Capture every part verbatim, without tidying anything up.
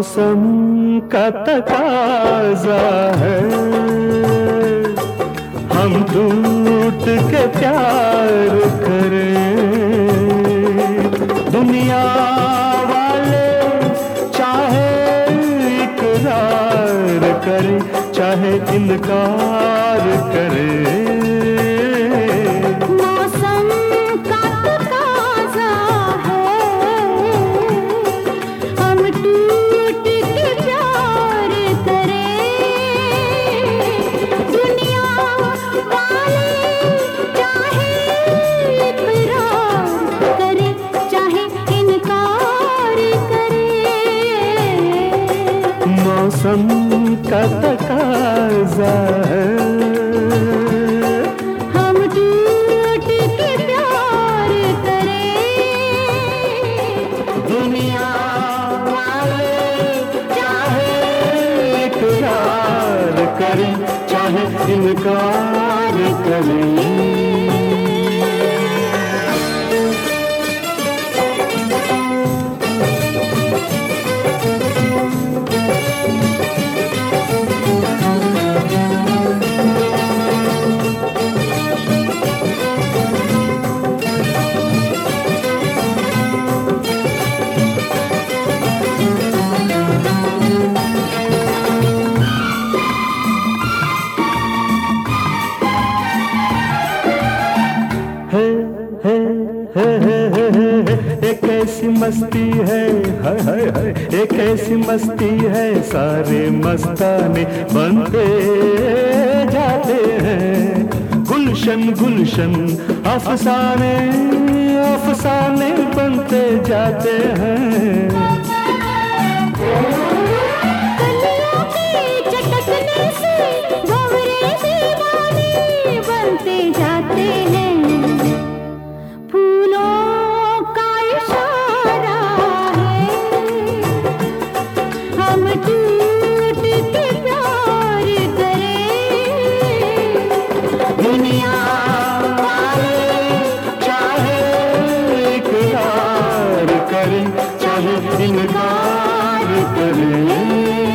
मौसम का तकाजा है, हम टूट के प्यार करें। दुनिया वाले चाहे इकरार करें, चाहे इनकार करें। मौसम का तकाजा है, हम टूट के प्यार करें। दुनिया वाले चाहे इकरार करें, चाहे इनकार करें। एक ऐसी मस्ती है, हाय हाय हाय, एक ऐसी मस्ती है, सारे मस्ताने बनते जाते हैं। गुलशन गुलशन अफसाने अफसाने बनते जाते हैं। कलियों की चटकने से भंवरे दीवाने बनते जाते हैं। दुनिया वाले चाहे इकरार करें, चाहे इनकार करें।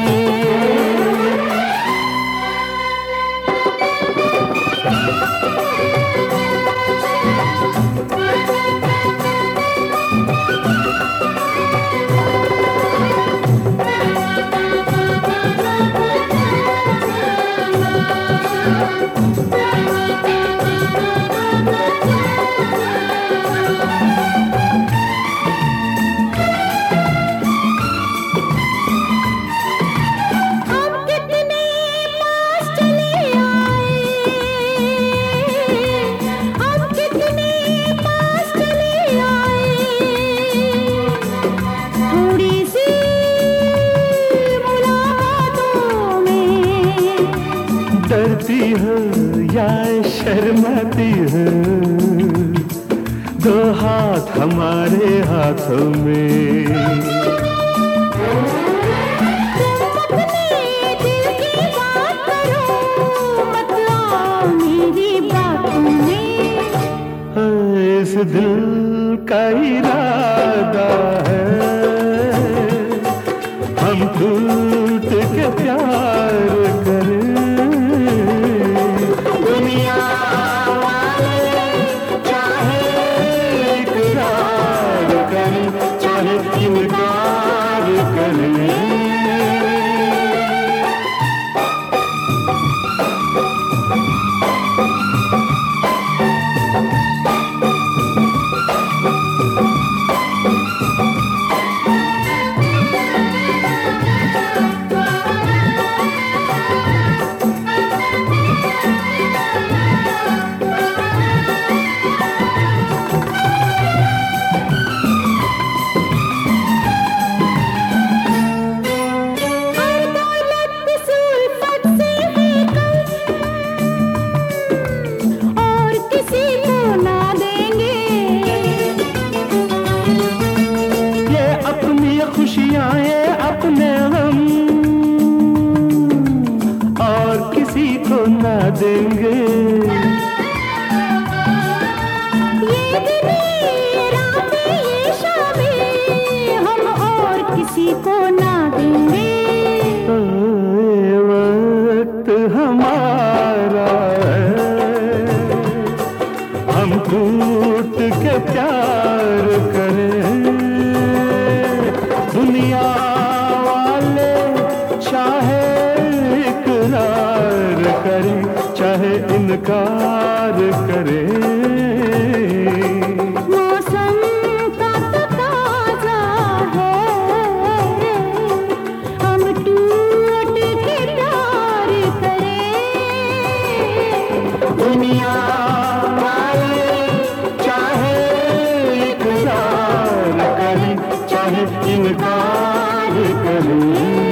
डरती हो या शर्माती हो, दो हाथ हमारे हाथों में। दिल की बात करो, मत आओ मेरी बातों में। इस दिल का इरादा है, हम टूट के प्यार करें। दुनिया वाले चाहे इकरार करें, चाहे इनकार करें। टूट के प्यार करें। दुनिया वाले चाहे इकरार करें, चाहे इनकार करें। मौसम का तकाज़ा है, हम टूट के प्यार करें। दुनिया वाले चाहे इकरार करें, चाहे इनकार करें।